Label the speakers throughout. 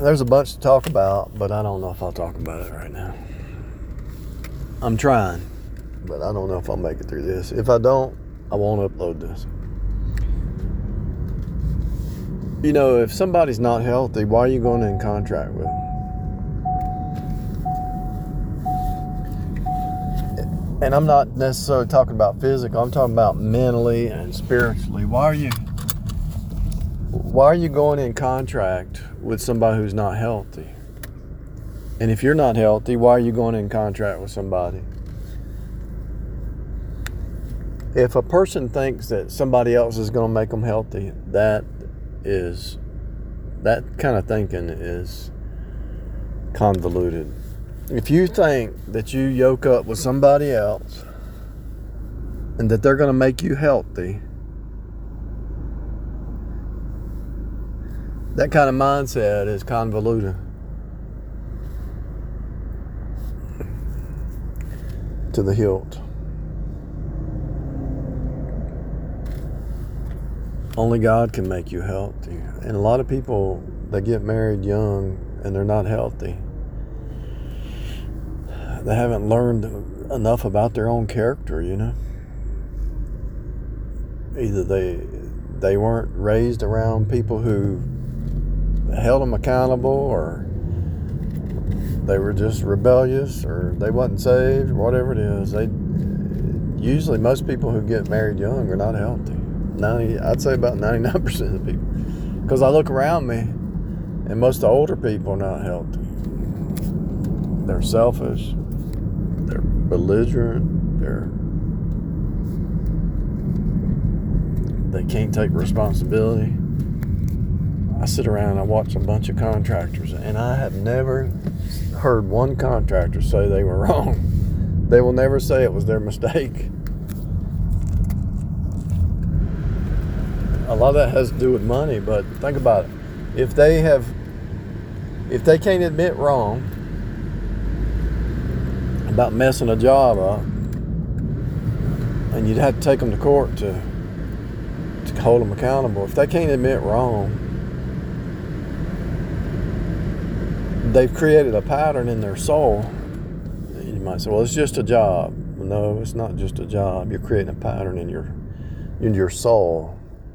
Speaker 1: There's a bunch to talk about, but I don't know if I'll talk about it right now. I'm trying, but I don't know if I'll make it through this. If I don't, I won't upload this. You know, if somebody's not healthy, why are you going in contract with them? And I'm not necessarily talking about physical. I'm talking about mentally and spiritually. Why are you going in contract with somebody who's not healthy? And if you're not healthy, why are you going in contract with somebody? If a person thinks that somebody else is going to make them healthy, that kind of thinking is convoluted. If you think that you yoke up with somebody else and that they're going to make you healthy, that kind of mindset is convoluted to the hilt. Only God can make you healthy. And a lot of people, they get married young and they're not healthy. They haven't learned enough about their own character, you know. Either they weren't raised around people who held them accountable, or they were just rebellious, or they wasn't saved, or whatever it is. Usually most people who get married young are not healthy. I'd say about 99% of the people. Because I look around me, and most of the older people are not healthy. They're selfish. They're belligerent. They can't take responsibility. I sit around and I watch a bunch of contractors, and I have never heard one contractor say they were wrong. They will never say it was their mistake. A lot of that has to do with money, but think about it. If they can't admit wrong about messing a job up, and you'd have to take them to court to hold them accountable. If they can't admit wrong, they've created a pattern in their soul. You might say, well, it's just a job. No, it's not just a job. You're creating a pattern in your soul,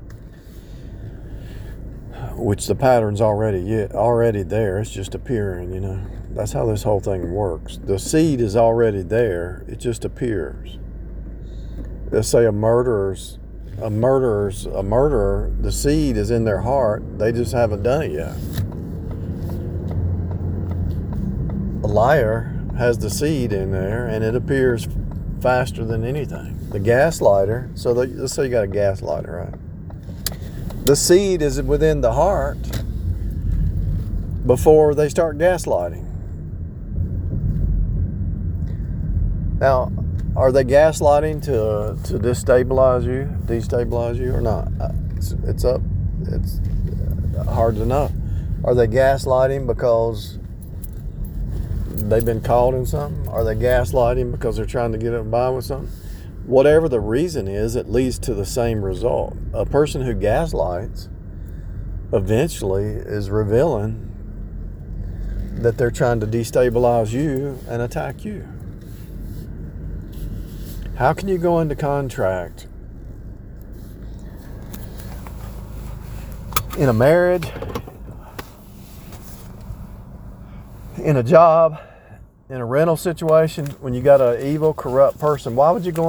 Speaker 1: which the pattern's already there. It's just appearing, you know. That's how this whole thing works. The seed is already there. It just appears. Let's say a murderer, the seed is in their heart. They just haven't done it yet. A liar has the seed in there, and it appears faster than anything. The gaslighter, let's say you got a gaslighter, right? The seed is within the heart before they start gaslighting. Now, are they gaslighting to destabilize you or not? It's hard to know. Are they gaslighting because they've been caught in something? Are they gaslighting because they're trying to get by with something? Whatever the reason is, it leads to the same result. A person who gaslights eventually is revealing that they're trying to destabilize you and attack you. How can you go into contract in a marriage, in a job, in a rental situation, when you got an evil, corrupt person? Why would you go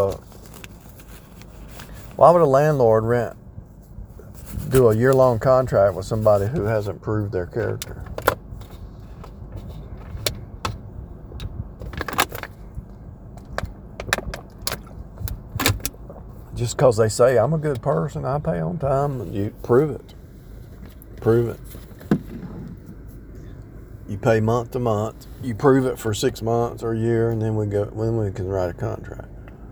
Speaker 1: why would a landlord do a year-long contract with somebody who hasn't proved their character? Just because they say, I'm a good person, I pay on time, you prove it. Prove it. You pay month to month. You prove it for 6 months or a year, and then we can write a contract.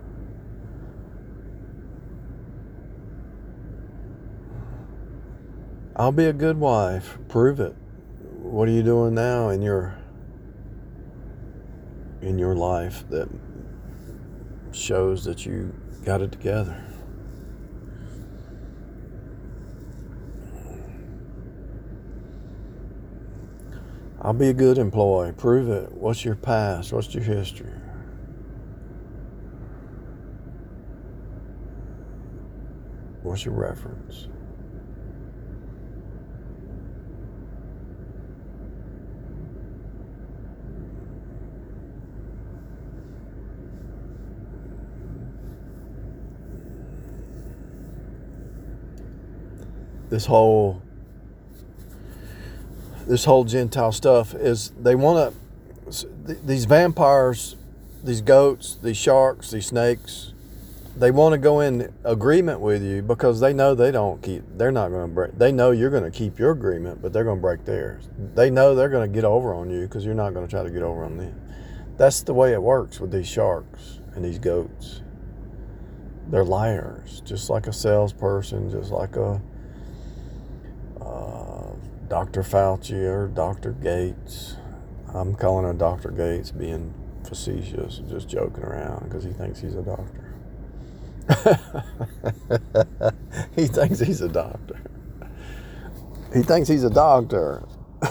Speaker 1: I'll be a good wife. Prove it. What are you doing now in your life that shows that you got it together? I'll be a good employee. Prove it. What's your past? What's your history? What's your reference? This whole Gentile stuff is, they want to, these vampires, these goats, these sharks, these snakes, they want to go in agreement with you because they know they're not going to break. They know you're going to keep your agreement, but they're going to break theirs. They know they're going to get over on you because you're not going to try to get over on them. That's the way it works with these sharks and these goats. They're liars, just like a salesperson, just like a Dr. Fauci or Dr. Gates. I'm calling her Dr. Gates, being facetious, just joking around because he thinks he's a doctor. He thinks he's a doctor. He thinks he's a doctor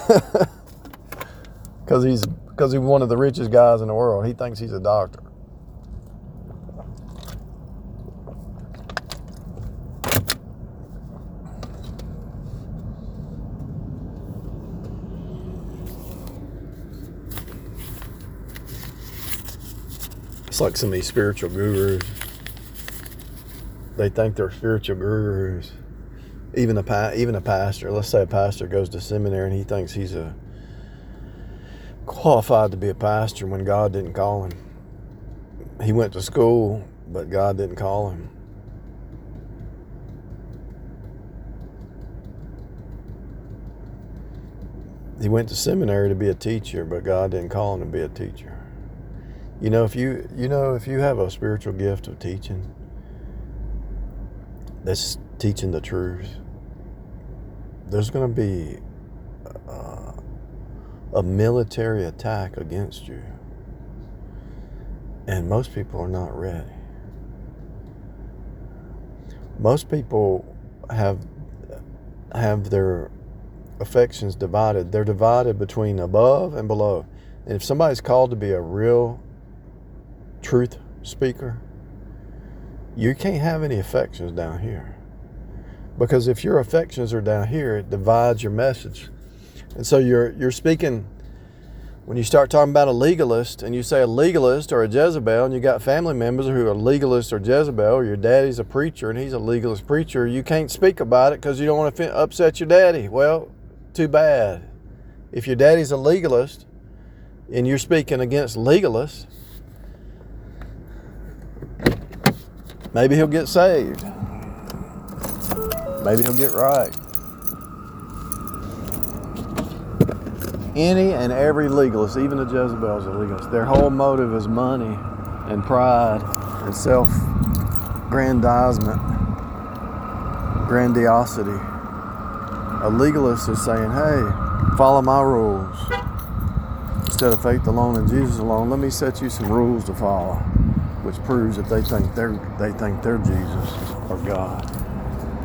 Speaker 1: because he's one of the richest guys in the world. He thinks he's a doctor. It's like some of these spiritual gurus. They think they're spiritual gurus. Even a pastor. Let's say a pastor goes to seminary and he thinks he's qualified to be a pastor when God didn't call him. He went to school, but God didn't call him. He went to seminary to be a teacher, but God didn't call him to be a teacher. You know, if you have a spiritual gift of teaching, that's teaching the truth, there's going to be a military attack against you. And most people are not ready. Most people have their affections divided. They're divided between above and below. And if somebody's called to be a real truth speaker, you can't have any affections down here. Because if your affections are down here, it divides your message. And so you're speaking, when you start talking about a legalist, and you say a legalist or a Jezebel, and you got family members who are legalists or Jezebel, or your daddy's a preacher and he's a legalist preacher, you can't speak about it because you don't want to upset your daddy. Well, too bad. If your daddy's a legalist and you're speaking against legalists, maybe he'll get saved. Maybe he'll get right. Any and every legalist, even the Jezebels are legalists. Their whole motive is money and pride and self-grandizement, grandiosity. A legalist is saying, hey, follow my rules. Instead of faith alone and Jesus alone, let me set you some rules to follow, which proves that they think they're Jesus or God.